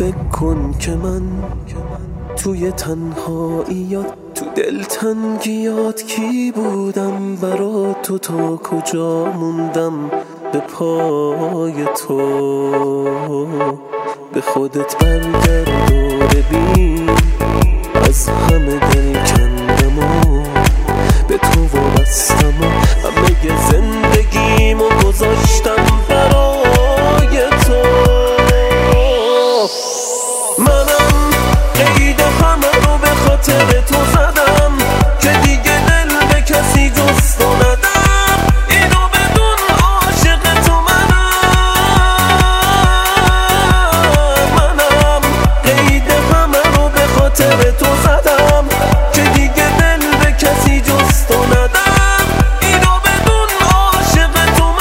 فکر کن که من توی تنهاییات، تو دلتنگیات کی بودم برا تو، تا کجا موندم به پای تو. به خودت برگرد و ببین از همه دل کندم و به تو وابستم و همه زندگیمو گذاشتم برای تو. منم قید همه رو به خاطر تو زدم که دیگه دل به کسی جز تو ندم. اینو بدون عاشق تو منم قید همه رو به خاطر تو زدم که دیگه دل به کسی جز تو ندم. اینو بدون عاشق تو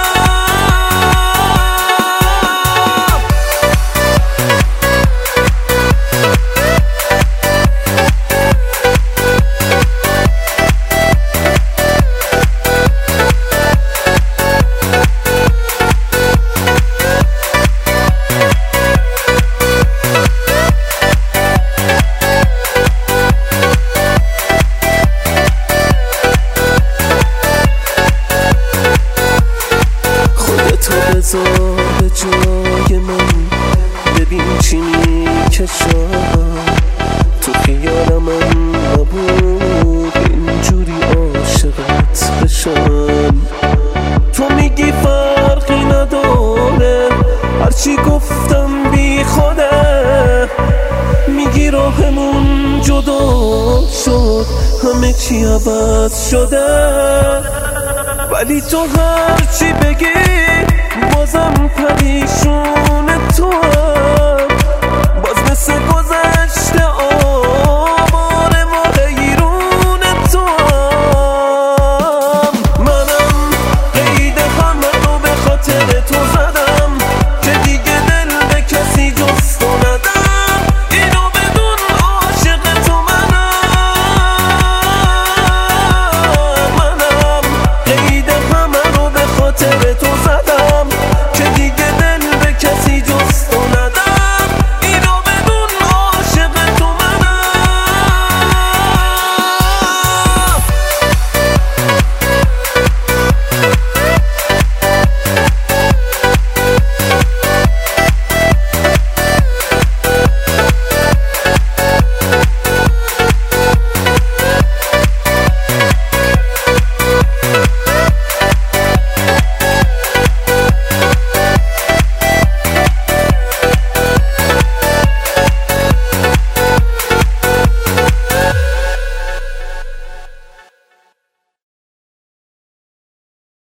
بذار به جای من، ببین چی میکشم. تو خیالم من نبود اینجوری عاشقت بشم. تو میگی فرقی نداره هرچی گفتم بی خوده، میگی راهمون جدا شد همه چی عوض شده. ولی تو هرچی بگی بازم پریشون تو هم، باز مثل گذشته آواره و حیرون تو هم. منم قید همه رو به خاطر تو زدم که دیگه دل به کسی جز تو ندم. اینو بدون عاشق تو منم قید همه رو به خاطر تو زدم